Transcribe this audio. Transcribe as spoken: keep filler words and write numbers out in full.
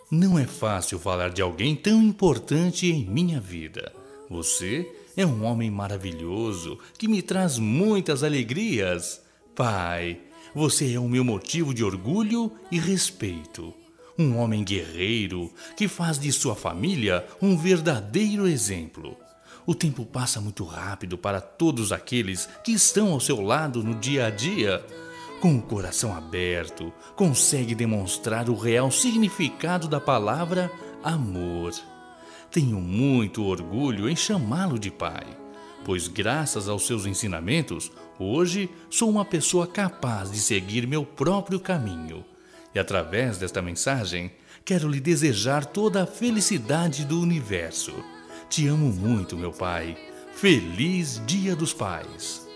Não é fácil falar de alguém tão importante em minha vida. Você é um homem maravilhoso que me traz muitas alegrias. Pai, você é o meu motivo de orgulho e respeito. Um homem guerreiro que faz de sua família um verdadeiro exemplo. O tempo passa muito rápido para todos aqueles que estão ao seu lado no dia a dia. Com o coração aberto, consegue demonstrar o real significado da palavra amor. Tenho muito orgulho em chamá-lo de pai, pois graças aos seus ensinamentos, hoje sou uma pessoa capaz de seguir meu próprio caminho. E através desta mensagem, quero lhe desejar toda a felicidade do universo. Te amo muito, meu pai. Feliz Dia dos Pais!